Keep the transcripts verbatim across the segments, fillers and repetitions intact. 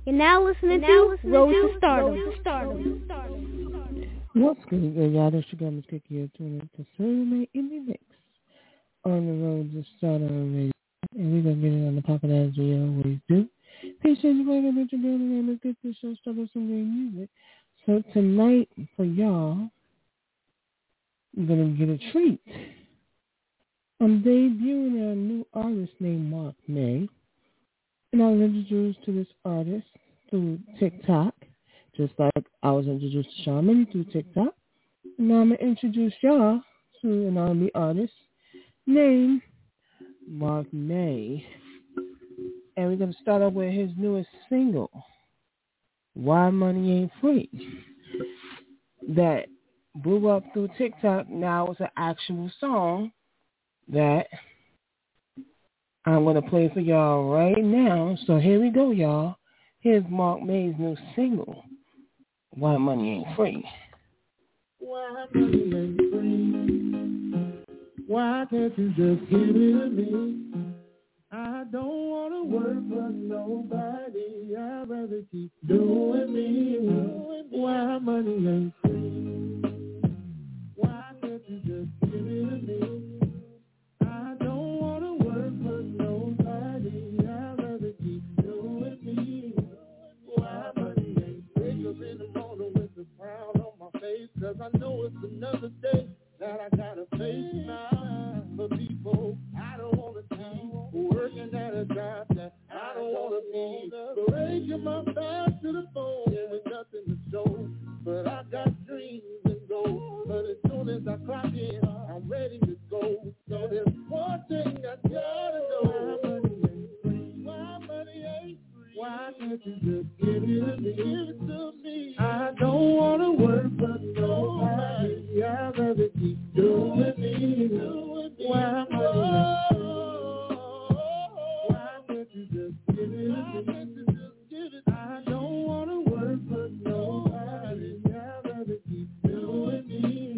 You're now listening now to listening Road to to Stardom. Road to Stardom. What's good, yeah, y'all? This your girl, Miss Cookie, here, tuning in to Soulmate Indie Mix on the Road to Stardom Radio. And we're going to get it on the pocket as we always do. Patience, right up with your girl, and let's get this show started with some great music. So tonight, for y'all, I'm going to get a treat. I'm debuting a new artist named Mark May. And I was introduced to this artist through TikTok, just like I was introduced to Shaman through TikTok. And now I'm going to introduce y'all to an R and B artist named Mark May. And we're going to start off with his newest single, Why Money Ain't Free, that blew up through TikTok. Now it's an actual song that I'm going to play for y'all right now. So here we go, y'all. Here's Mark May's new single, Why Money Ain't Free. Why money ain't free? Why can't you just give it to me? I don't want to work for nobody. I'd rather keep doing me. Why money ain't free? Why can't you just give it to me? I don't want to work for nobody. I'd rather keep doing me. Why money ain't free? Wake up in the morning with a frown on my face, 'cause I know it's another day that I gotta face now. For people I don't wanna see, working at a job that I don't wanna be, breaking my back to the bone with nothing to show. But I got dreams and goals, but as soon as I clock in, I'm ready to go. So there's one thing I gotta know: why money ain't free? Why money ain't free? Why can't you just give it to me? Give it to me. I don't wanna work for nobody. I'd rather keep doing me. Why money ain't free? Why can't you just give it to me? I don't wanna work for nobody. I'd rather keep doing me.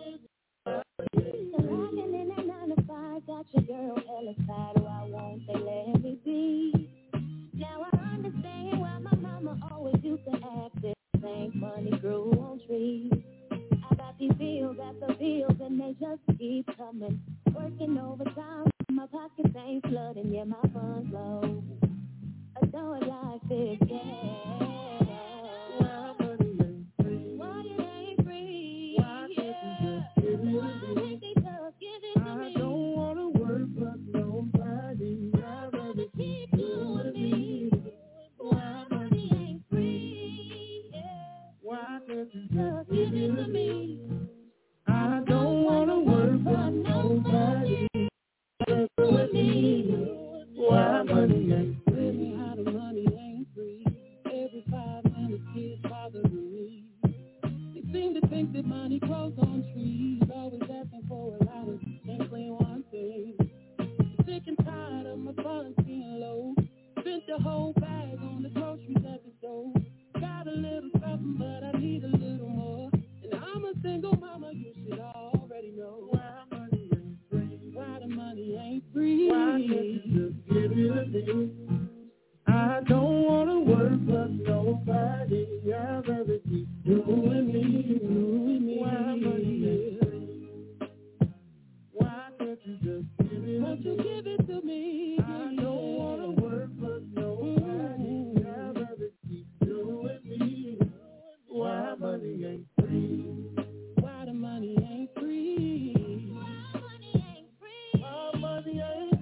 Rockin' in that nine to five, got your girl hella side. Why won't they let me be? Now I understand why my mama always used to ask this. Think money grew on trees. I got these bills after bills and they just keep coming. Working overtime, my pockets ain't flooding, yeah, my funds low. Adore like this, yeah. Why money ain't free? Why it ain't free? Why can't you just give it to me? Why can't they just give it to I me? don't wanna work for nobody. I'd rather keep doing me. Why money ain't free? Yeah. Why can't you Just give it to me. I don't wanna work for nobody. With me. Why money ain't Living how the money ain't free. Every five minutes kids bothering me. They seem to think that money grows on trees. Always asking for a lot of can't claim one thing. Sick and tired of my funds being low. Spent the whole bag on the groceries at the store. Got a little something, but I need a little more. And I'm a single mama, you should already know. Why money ain't free? Why the money ain't free? Why can't you just give it to me? I don't wanna work for nobody. I'd rather keep doing me. Doing me. Why money ain't free? Why can't you just give it Won't to you me? give it to me? I don't wanna work for nobody. I'd rather keep doing me. Why money ain't free? Why the money ain't free? Why money ain't free? Why money ain't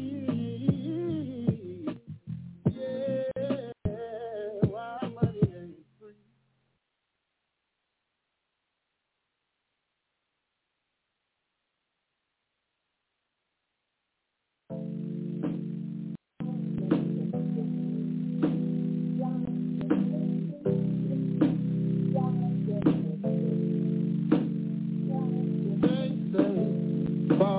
free? Yeah, why money ain't free? They say, fall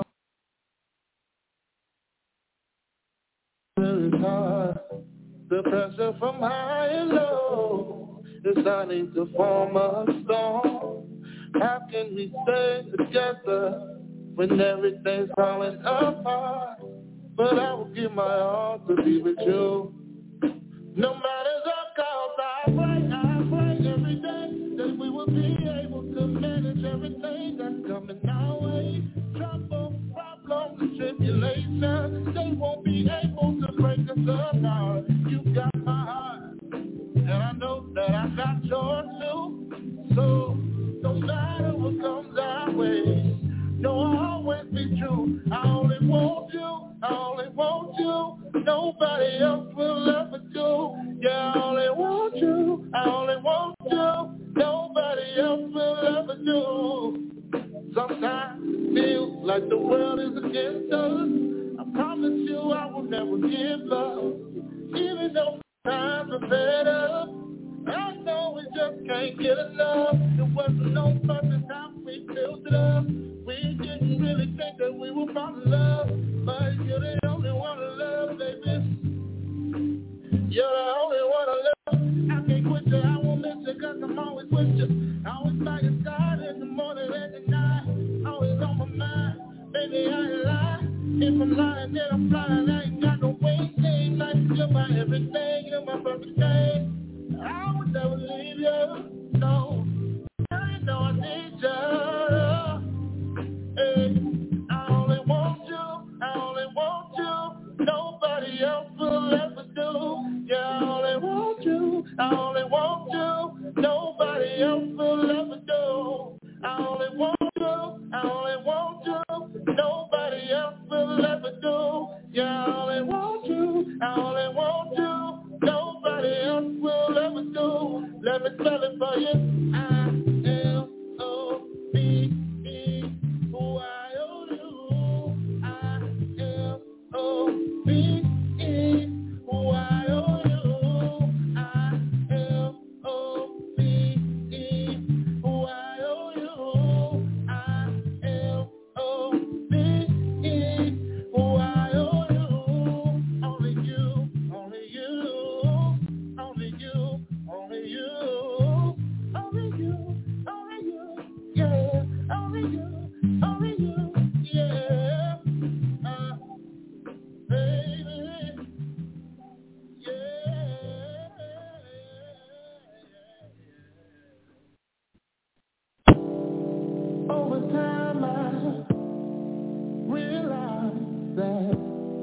is hard. The pressure from high and low is starting to form a storm. How can we stay together when everything's falling apart? But I will give my all to be with you. No matter the love, darling. You got my heart, and I know that I got yours too. So no matter what comes our way, no, I'll always be true. I only want you, I only want you. Nobody else will ever do. Yeah, I only want you, I only want you. Nobody else will ever do. Sometimes it feels like the world is against us. I promise you I will never give up. Even though times are fed up, I know we just can't get enough. It wasn't no perfect time we built it up. We didn't really think that we would fall in love, but you're the only one to love, baby. You're the only one to love. I can't quit you, I won't miss you, cause I'm always with you. Always by your side in the morning and at night. Always on my mind, baby, I ain't lying. If I'm lying, then I'm flying. I ain't got no wings, ain't like you're my everything, you're my perfect thing. I would never leave you, no. I know I need you. Hey, I only want you, I only want you. Nobody else will ever do. Yeah, I only want you, I only want you. Nobody else will ever do. I only want you, I only want you. Nobody else will ever do. Yeah, I only want you, I only want you. Nobody else will ever do. Let me spell it for you. I L O V E Y O U. I L O V E Y O U. I L O V E Y O U. I L O V E Y O U. Only you, only you, only you, only you, only you, only you, yeah, only you, only you, yeah, uh, baby, yeah. Over time I realized that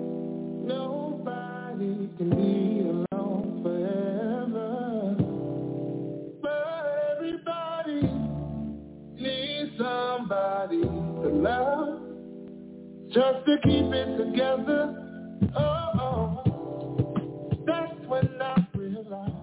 nobody can be alone forever, but everybody needs somebody to love, just to keep it together. Oh, oh. That's when I realized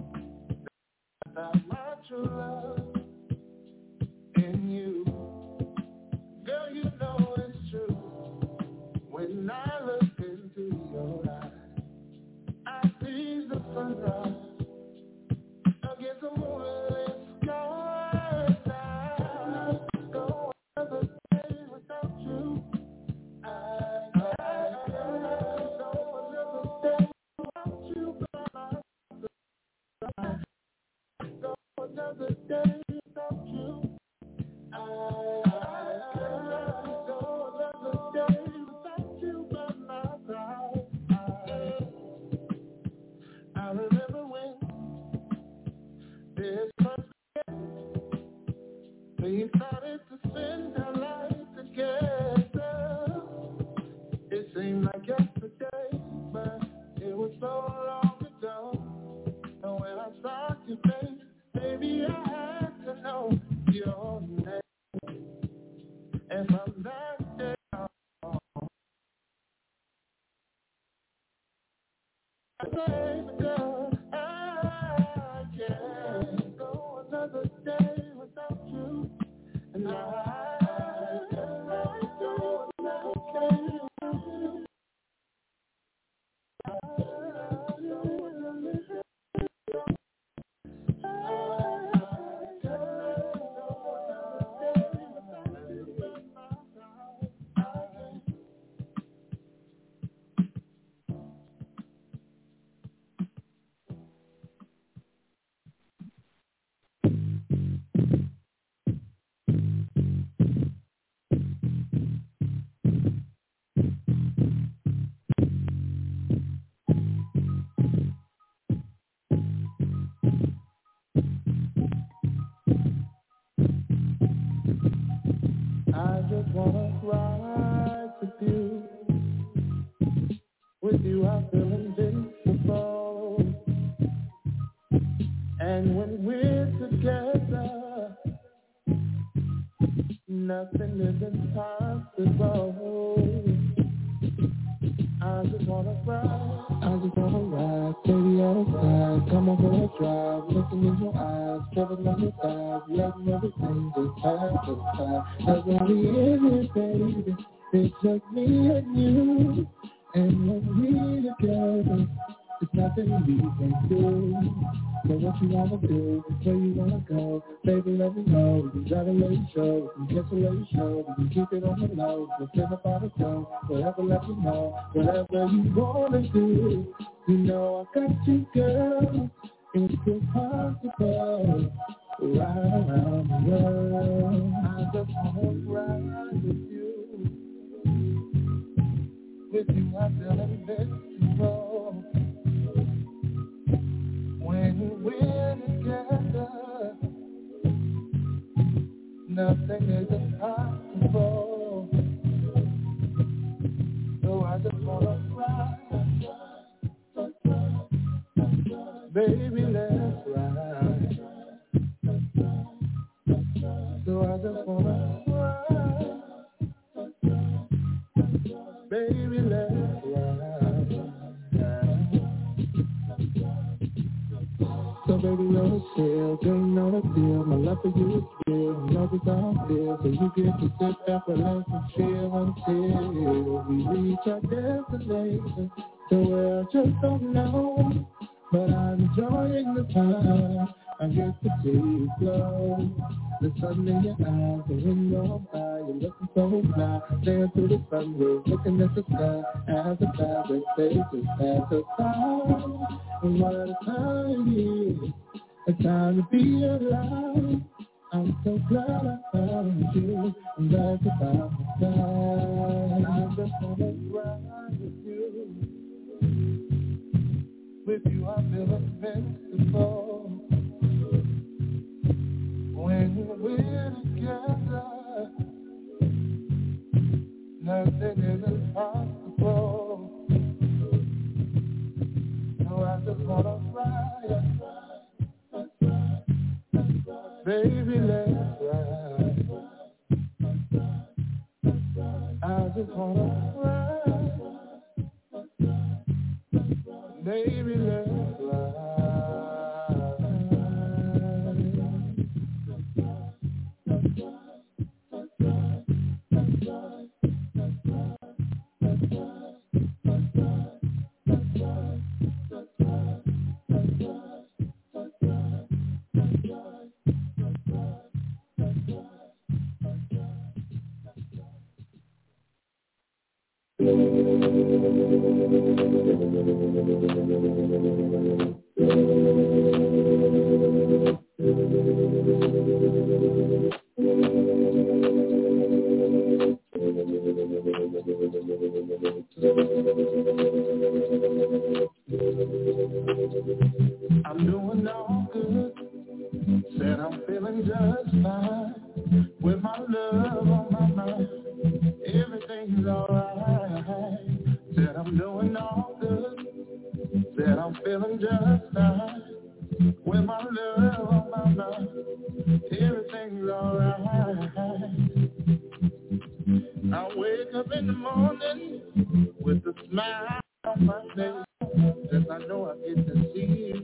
that my true love in you. Girl, you know it's true. When I look into your eyes, I see the sunrise against the moonlit sky. I go another day without you. I, I, I go another day without you by my side. Go another day without you. I, I go another day without you by my side. I, I remember when this first we started to spend our life together. It seemed like yesterday, but it was so long ago. And when I saw your face, baby, I had to know your name. And from that day on, I say, girl, I can't go another day without you. And I, I go another day without you. I go another day. I just wanna ride with you. With you I feel invincible. And when we're together, nothing is impossible. I just wanna ride, I just wanna ride, baby outside, come on for a drive, looking in your eyes, traveling on your thighs, loving everything just pass the time. Cause when we in it, baby, it's just me and you, and when we together, it's nothing we can do. So what you wanna do, where you wanna go, baby let me know. We can drive a late show, we can catch a late show, we can keep it on the low, we'll send up on the show, whatever let you know, whatever you wanna do. You know I got you, girl, it's impossible. Ride around the world, I just wanna ride with you. With you I feel invincible. When we're together, nothing is impossible. So I just wanna ride, baby, let's ride. So I just wanna ride, baby, let's ride. So baby, know the chill, girl, you know the deal. My love for you is real, you know this how I feel. So you get to sit back, relax and chill until we reach our destination. So where I just don't know, but I'm enjoying the time. I get to see you flow. The sun in your eyes, the wind going by. You're looking so fly, staring through the sunroof, looking at the sky. As the fabric faces pass us by. And what a time it is, a time to be alive. I'm so glad I found you, and that's about the time. I just wanna ride with you. With you I feel invincible. When we're together, nothing is impossible. So I just wanna ride, baby, let's ride. I just wanna ride, baby, let's ride. I'm doing all good, said I'm feeling just fine, with my love on my mind, everything's alright, said I'm doing all good, said I'm feeling just fine, with my love on my mind, everything's alright. I wake up in the morning with a smile on my face, cause I know I get to see you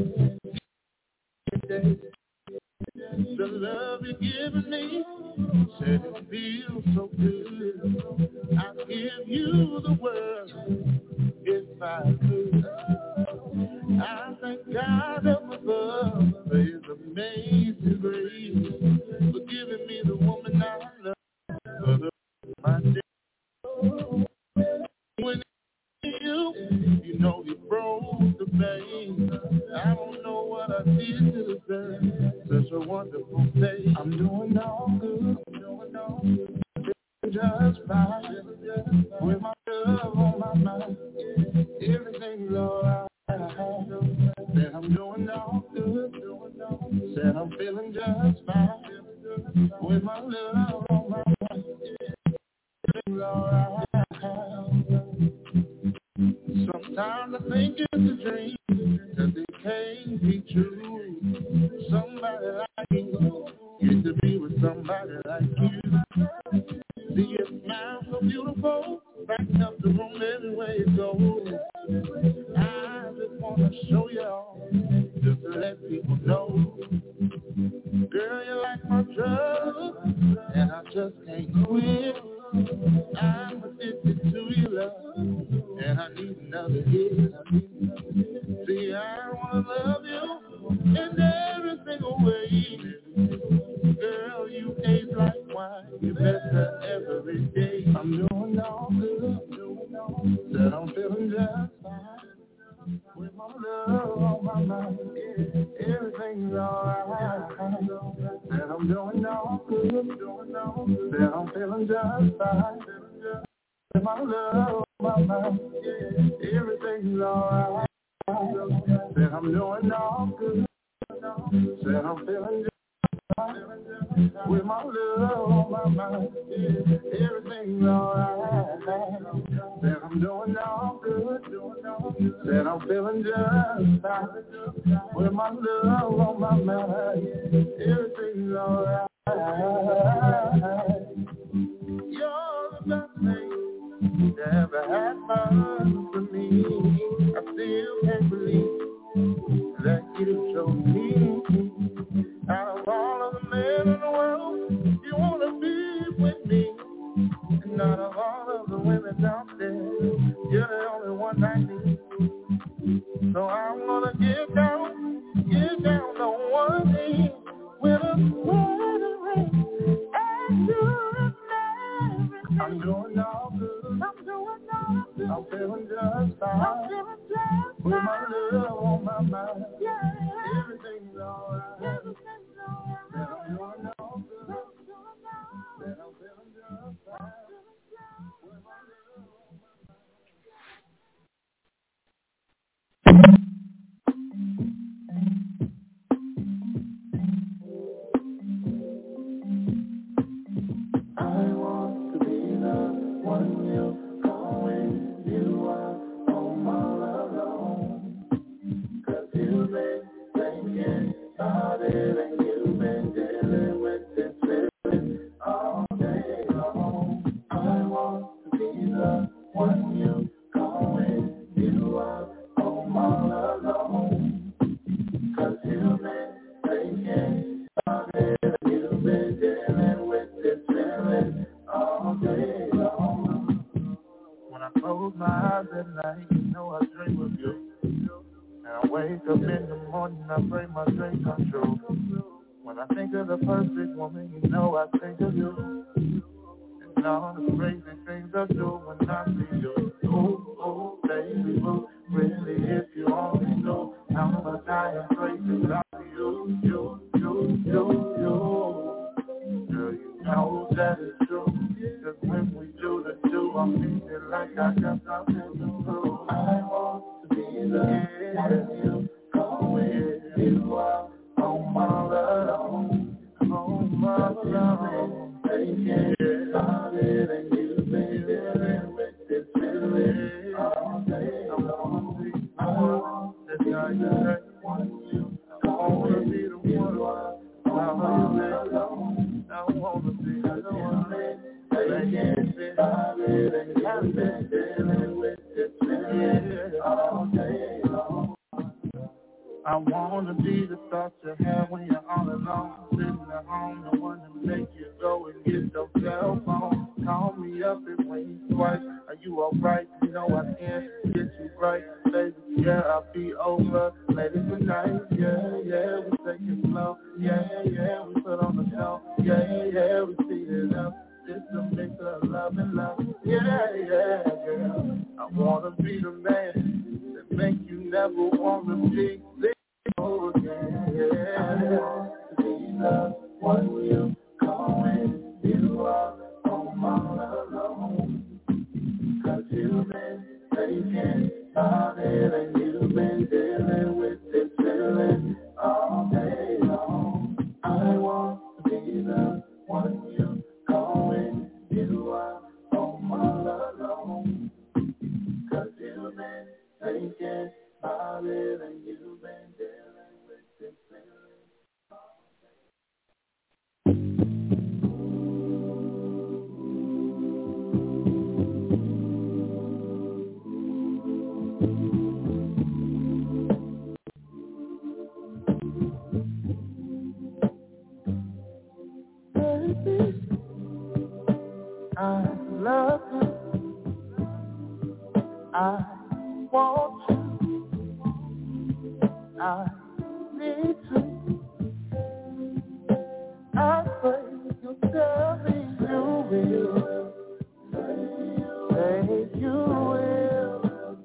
today. The love you're giving me, said it feels so good. I'd give you the world if I could. I thank God up above for his amazing grace, for giving me the woman I love for the my day. When you, you know you broke the vein. I don't know what I did to deserve such a wonderful day. I'm doing all good, I'm doing all good, just fine, with my love on my mind, everything's alright. Said I'm doing all good, doing all good. Said I'm feeling just fine, with my love on my mind, everything's alright. Sometimes I think it's a dream, cause it can't be true. call just to let people know. Girl, you like my drug, and I just can't quit. I'm addicted to your love, and I need another hit. See, I wanna love you in every single way. Girl, you taste like wine, you better every day. I'm doing all good, doing all good. Said I'm feeling just fine. With my love on my mind, yeah, everything's alright. Said I'm doing all good, doing all good. Said I'm feeling just fine. With my love on my mind, yeah, everything's alright. Said I'm doing all good. Said I'm feeling just fine. With my love on my mind, yeah, everything's alright. Said I'm doing all good, doing all good. Said I'm feeling just fine. With my love on my mind, yeah, everything's alright. You're the best thing that ever happened to me. I still can't believe that you chose me. Out of all of the men in the world, you want to be with me. And out of all of the women out there, you're the only one I need. So I'm gonna get down, get down on one knee with a wedding ring and do everything. I'm doing all good. I'm doing all good. I'm feeling just fine. I'm feeling just fine. With my love on my mind. Yeah. Everything's alright. Everything's alright. I'm doing all good. I'm doing all good. I'm feeling just fine. With my love on my mind. I want to be the one you call when you are home all alone. 'Cause you've been thinking about it and you've been dealing with this feeling all day long. I want to be the one you call when you are home all alone. 'Cause you've been thinking about it and you've been dealing with this feeling all day long. When I close my eyes at night, you know I dream of you. And I wake up in the morning, I pray my dream come true. When I think of the perfect woman, you know I think of you. And all the crazy things I do when I see you. Oh, oh, baby, boo, really, if you only know how much I am crazy about you, you, you, you, you. Girl, you know that it's true. 'Cause when we do the do, I'm feeling like I got something to prove. I want to be the one you call when you are home all alone. Home all alone. Thinking about it and you've been dealing with this feeling all day long. I want to be the one you call when you are home alone. I want to be the one thinking about it and you've been dealing with this feeling all day long. I wanna be the thought you have when you're all alone, sitting at home, the one to make you go and get your cell phone. Call me up and ring twice. Are you alright? You know I can't get you right, baby. Yeah, I'll be over later tonight. Yeah, yeah, we take it slow. Yeah, yeah, we put on the show. Yeah, yeah, we speed it up. It's a mix of love and love. Yeah, yeah, girl. I wanna be the man that make you never wanna be. Oh, yeah, yeah. Be the one you call when you are home all alone. 'Cause you've been thinking about it and you've been dealing with this feeling all day long. I want to be the one you call when you are home all alone. 'Cause you've been thinking about it and you've been me to. I pray you tell me you will. Say you will.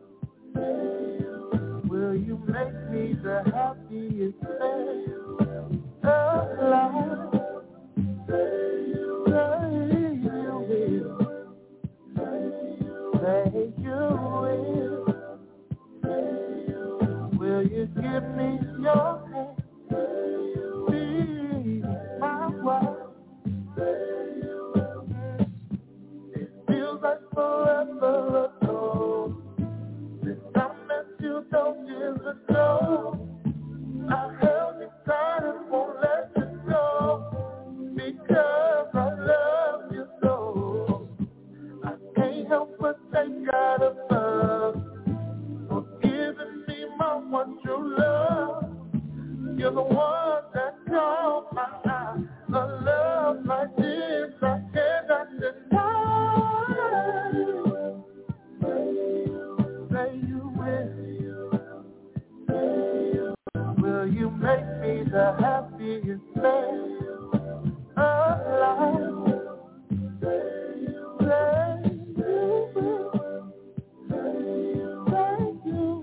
Will you make me the happiest man alive? Say you will. Say you will. Will you give me your hand? Be my wife. It feels like forever ago since I met you those years ago. I held you tight and won't let you go because I love you so. I can't help but thank God above for giving me my one true love. You're the one that caught my eye. A love like this I cannot deny. Say you will. Will you make me the happiest man alive? Say you will. Say you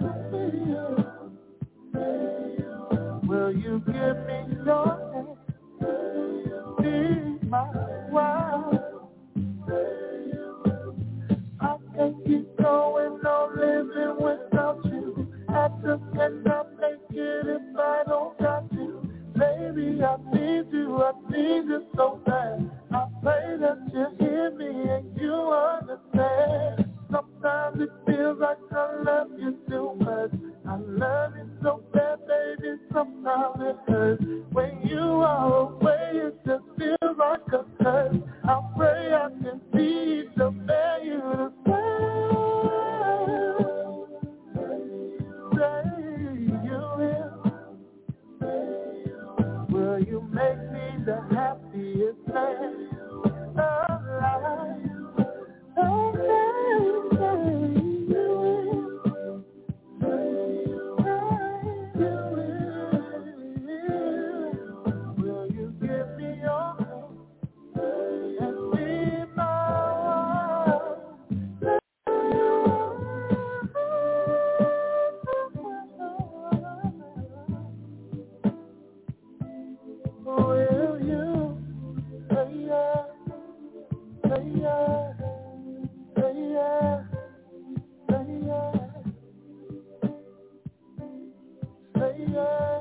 will. Will you give me your hand? Be my wife. I can't keep going on living without you. I just cannot make it if I don't got you. Baby, I need you, I need you so bad. I pray that you hear me and you understand. Sometimes it feels like I love you too much. I love you so bad, baby, sometimes it hurts. When you are away, it just feels like a curse. I pray I can see to bear you to say you will. Will you make me the happiest man alive? Oh, say, say you will. Will you give me your hand and be my wife? Will you say yes, say yes, say yes, say yes, say yes,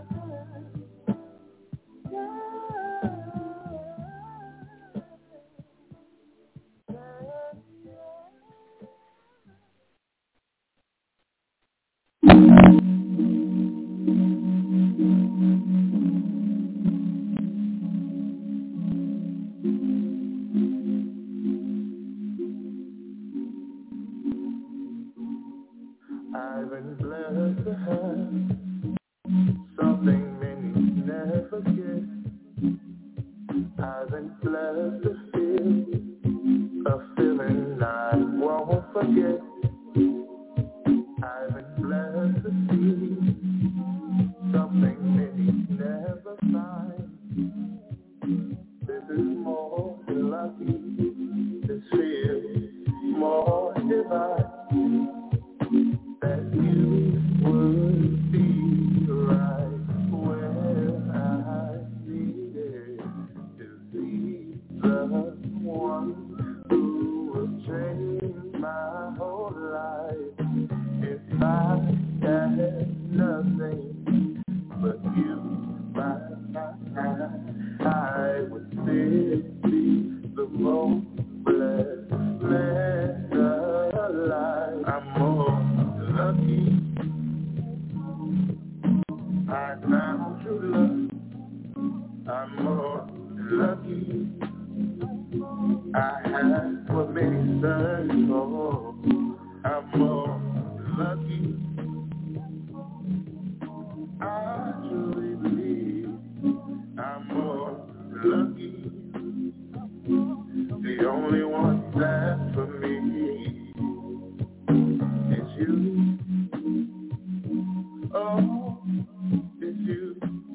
I've been blessed to have something many never get. I've been blessed to feel a feeling I won't forget. I've been blessed to see something many never find. This is more than lucky. This feels more divine. That you would be right where I needed to be, the one who will change my whole life. If I had nothing but you by my side, I would still be the most blessed man alive. I'm more lucky I found true love. I'm more lucky I had what many search for. I'm more lucky I truly believe. I'm more lucky the only one that's for me is you. Oh, it's you.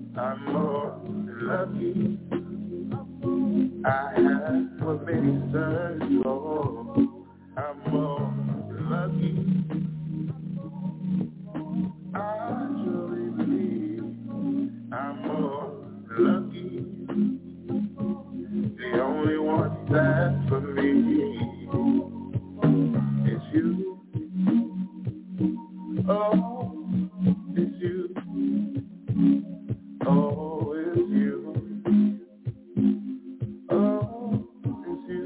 I'm more than lucky. I have what many search for. I'm more than lucky. I truly believe I'm more than lucky. The only one that's for me is you. Oh, it's you. Oh, it's you. Oh, it's you.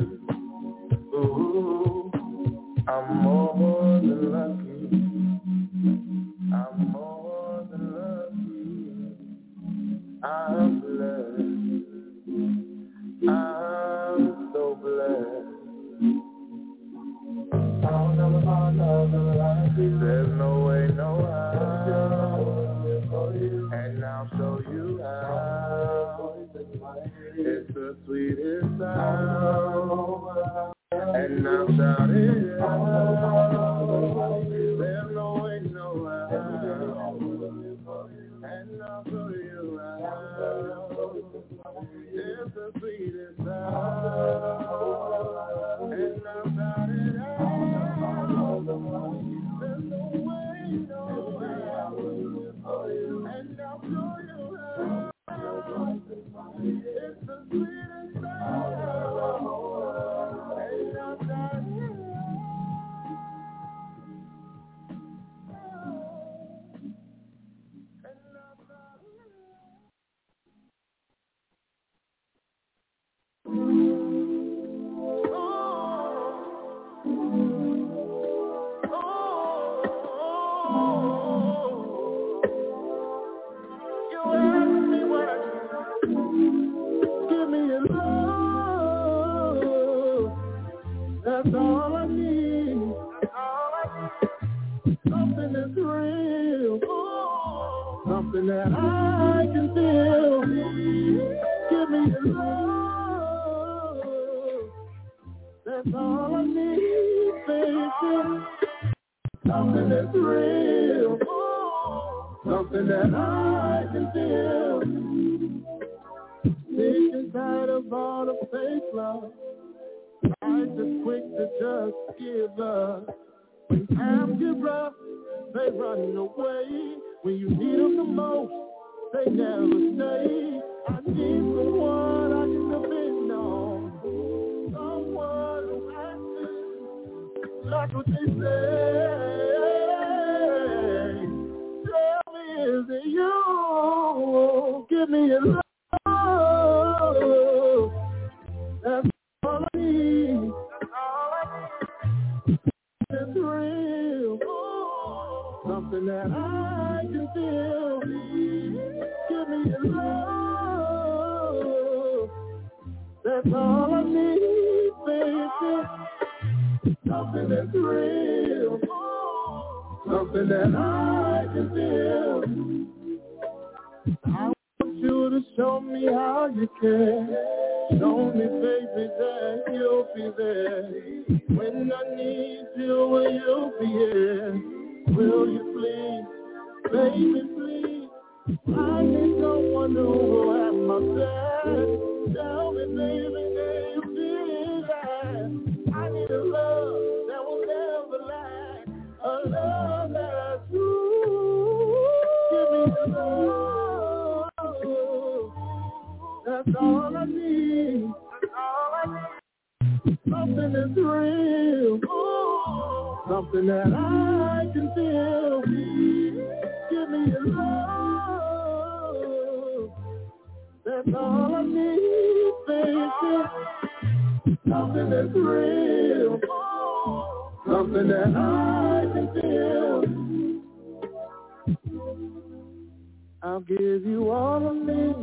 Ooh, I'm more than lucky. I'm more than lucky. I'm blessed. I'm so blessed. I'll never find another like you. There's no way, no how. And I'll show you how. It's the sweetest sound. And I'll shout it out. There's no way, no how. And I'll show you how. It's the sweetest sound. And I'll shout it out. There's no way, no how. And I'll show you how. It's the sweetest sound. And I'll shout it out. That's all I need. Something that's real. Something that I can feel. Give me your love. That's all I need, baby. Something that's real. Something that I can feel. Sick and tired of all the fake love. I'm just quick to just give up. When times get rough, they run away. When you need them the most, they never stay. I need someone I can depend on. Someone who acts like what they say. Tell me, is it you? Give me a love. That's all I need. It's real. Something that I can feel. Give me your love. That's all I need, baby. Something that's real. Something that I can feel. I want you to show me how you care. Show me, baby, that you'll be there. When I need you, will you be here? Will you please, baby, please? I need someone who will have my back. Tell me, baby, can you feel that? I need a love that will never lack. A love that's true. Give me the love. That's all I need. Something that's real. Something that I can feel. Give me your love. That's all I need, baby. Something that's real. Something that I can feel. I'll give you all of me.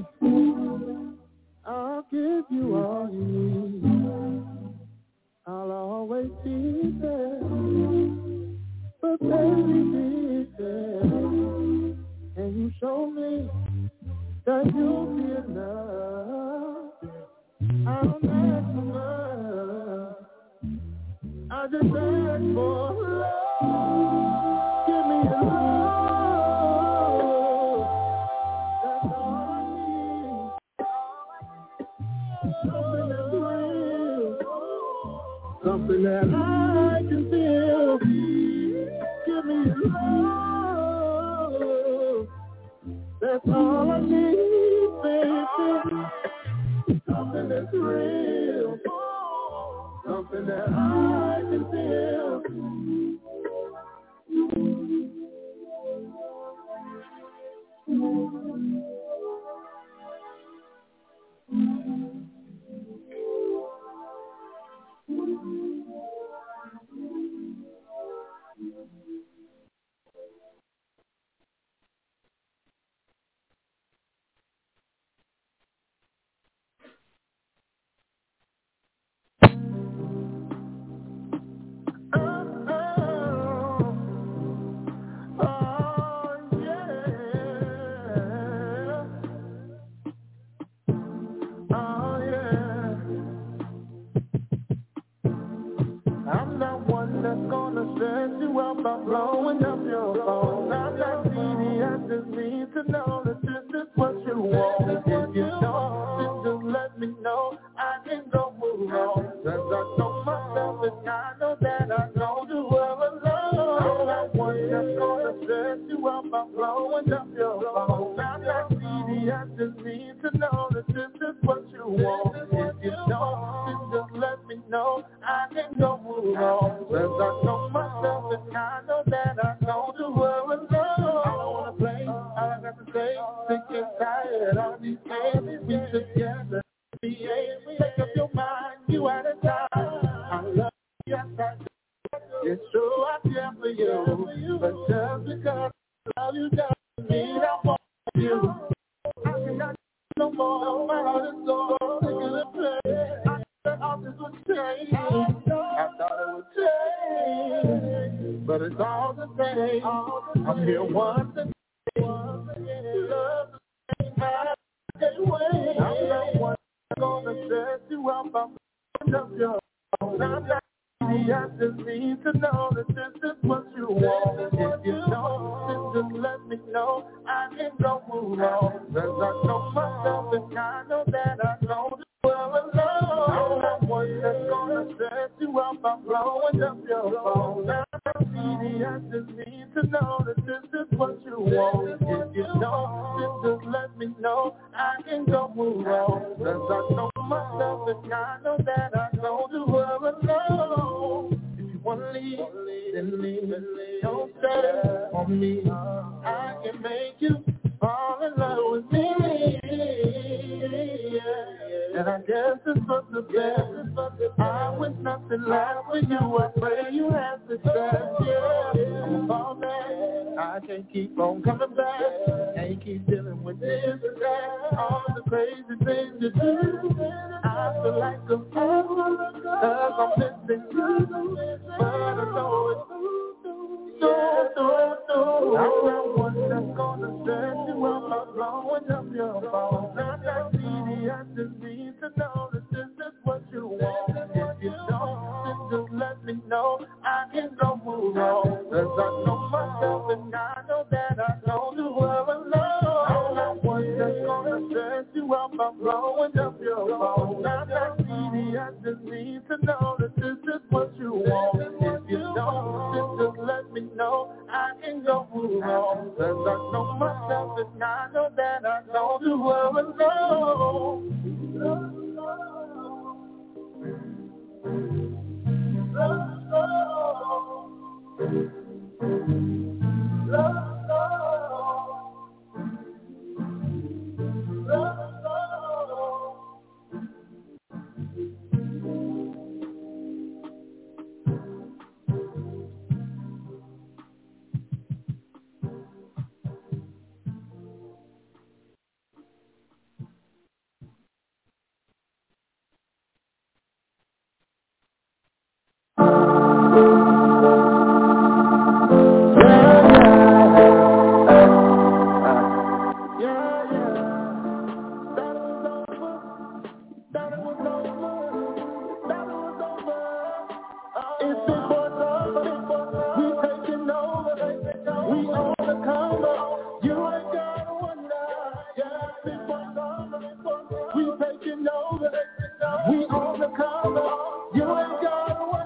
I'll give you all you need. I'll always be there. But baby, be there. And you show me that you'll be enough. I don't ask for much. I just ask for love. Give me your love. That's all I something that I can feel. Give me your love. That's all I need, baby. Something that's real. Something that I can feel. About blowing up your phone. I'm not needy, I just need to know that this is what you want. If you don't, just let me know. I can go move on. Cause I know myself and I know that I know you well alone. I'm not one that's gonna stress you out by blowing up your phone. I'm not needy, I just need to know that this is what you want. If you don't, just let me know. I can go move on. Cause I know myself and I know that I know the world alone. I don't wanna play, all I got to say, sick and tired, all these days we together. Make up your mind, you out of time. I love you, yes I do. It's true, I care for you, but just because I love you doesn't mean I want you. I cannot no more, my heart is so sick of the play. I thought all this would change, I thought it would change, but it's all the same. I'm here once again, love the same, I can't wait. I'm not one gonna stress you out by up your phone. I'm not easy, I just need to know that this is what you want. If you don't, just let me know. I can go move on. Cause I know myself and I know that I know the world alone. I'm not one that's gonna stress you out by blowing up your phone. I'm not easy, I just need to know that this is what you want. If you don't, just let me know. I can go move on. Cause I know myself and I know that I know the world alone. If you wanna leave, then leave. Don't stay on me. I can make you fall in love with me. And I guess it's for the best. I wish nothing left for you. I pray you have success. Yeah, I'm a ball man. I can't keep on coming back. Can't keep dealing with this and that. All the crazy things you do. I feel like a fool. Cause I'm missing you. But I know it's so, so, so. I'm not one that's gonna stress you out by blowing up your phone. I'm not needy, I just need to know that this is what you want. If you don't, just let me know. I can go move on. Cause I know myself and I know that I know the world alone. I'm not one that's gonna stress you out by blowing up your phone. I'm not needy, I just need to know that this is what you want. If you don't, just let me know. I can go move on. Cause I know myself and I know that I know the world alone. Love, love, love, We on the cover, you ain't gotta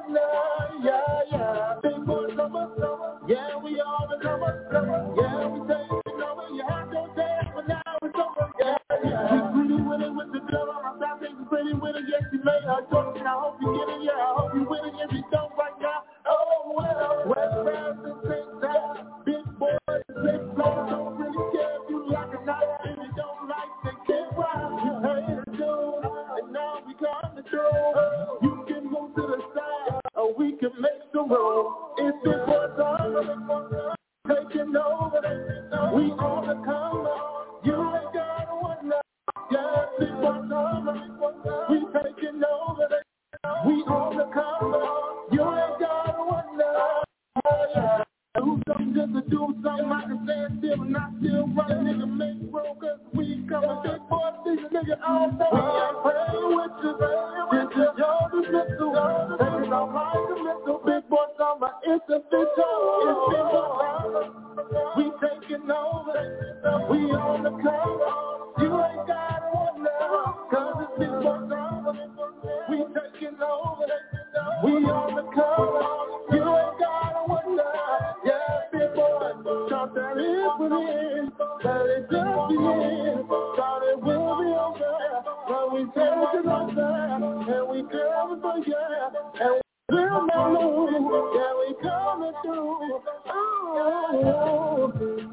with it, yes, you may. I told you, I hope you get it, yeah, I hope you with it, if you don't right now. Oh, well, West Round and Saint Time, big boys, big flags, don't really care if you like a night, if you don't like, they can't ride. You pay the dues, and now we come to through. You can move to the side, or we can make some room. If it was on, taking over, we on the come up. You ain't got one now. Yeah, if it was on, we taking over. We on the come up. You ain't got one now. Yeah. Do something just to do something. I can stand still and not still running. Nigga, make room, cause we coming. Big boy, these nigga all day. We ain't playing with you, this is your dismissal. Taking off like a missile. Big boy, summer, it's official. It's big boy, summer. We taking over. We on the cover. You ain't got one now, cause it's big boy, summer. We taking over. We on the cover. You ain't got one now. Yeah, big boy, thought that it would end, but it just began. Thought it will be over, but we take it over, and we coming for you, and we will not lose. Yeah, we coming through. Oh,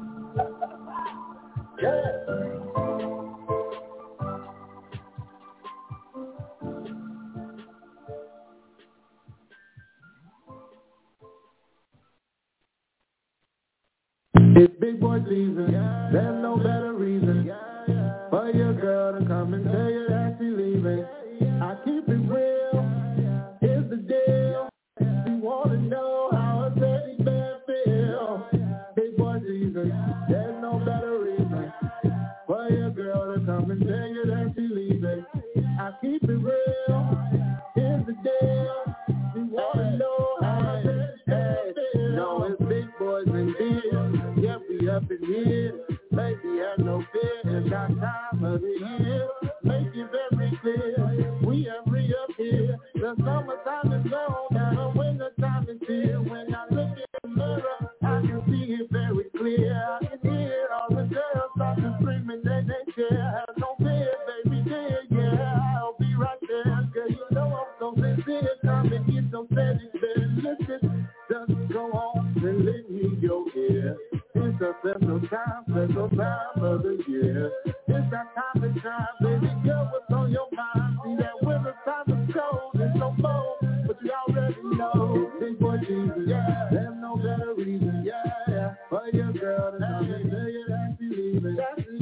yeah. It's big boy season, yeah, there's no better reason yeah, yeah. for your girl to come and tell you that she's leaving. Yeah. I keep it real, here's the deal. She wanna know how a teddy bear feel. Big boy season, there's no better reason for your girl to come and tell you that she's leaving. I keep it real, here's the deal. She wanna know how a teddy bear feel. No, it's big boys and deals. Yeah, we up in here, baby, have no fear. It's that time of the year, make it very clear. We are free up here, the summertime is gone, now the winter time is here. When I look in the mirror, I can see it very clear. I can hear all the girls talking, screaming that they care. Have no fear, baby, dear, yeah, I'll be right there. Girl, you know I'm so sincere, come and get some steady, better listen. Just go on and let me go here. It's a special time, special time of the year. It's that time to shine, baby girl, what's on your mind? See that winter time is cold, it's so cold, but you already know. Big boy Jesus, yeah, there's no better reason, yeah, yeah, for your girl to come and tell you that she's leaving.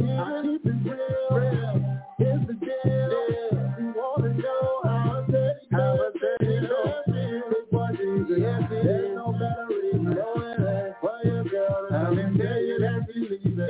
I keep it real, real. Here's the deal, yeah. You wanna know how I tell you, how I tell you, big boy Jesus, yeah, there's no better reason, no way, for your girl to come and tell you that she's leaving.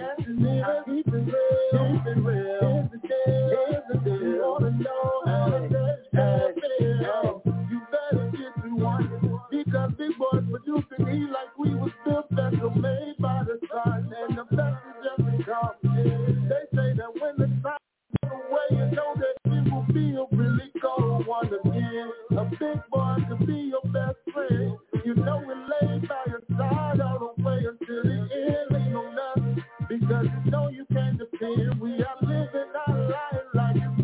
I keep it real, keep it real. Here's the deal, here's the deal. You wanna know how I tell you, feel. You better get to one, because big boys producing me like we was still special, made by the sun, and the best is just to come. They say that when the sun goes away, you know that it will feel really cold once again. A big boy could be your best friend. You know we lay by your side all the way until the end. Ain't no nothing, because you know you can't depend. We are living our life like it's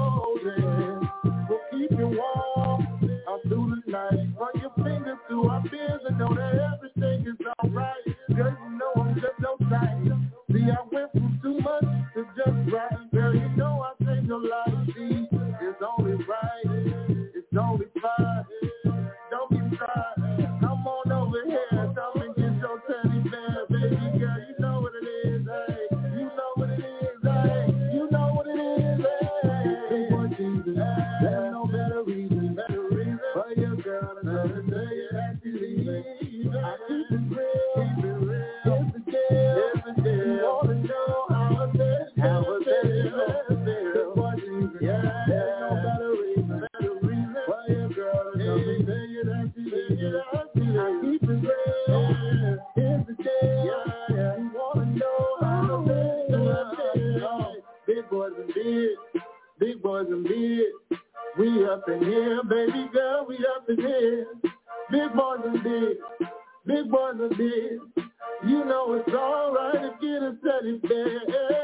golden. We'll keep you warm all through the night. Run your fingers through our beards and know that everything is alright. Girl, you know I'm just no type. See, I went from too much to just right. Girl, you know I saved your life. See, it's only right, it's only fine. Don't be shy, come on over here, come and get your teddy bear, baby girl. You know what it is, hey. You know what it is, hey. You know what it is, hey. Big boy Jesus, there's no better reason, better reason for your girl to come and tell you that she's leaving. I keep it real, keep it real. Here's the deal, here's the deal. You wanna know how I tell you, how I tell you, big boy Jesus, yeah. There's no better reason, better reason for your girl to come and tell you that she's leaving. I keep it real, here's the deal, yeah. You wanna know how I tell you, big boys and big, big boys and big. We up in here, baby girl, we up in here. Big boys and big, big boys and big. You know it's alright to get a teddy bear.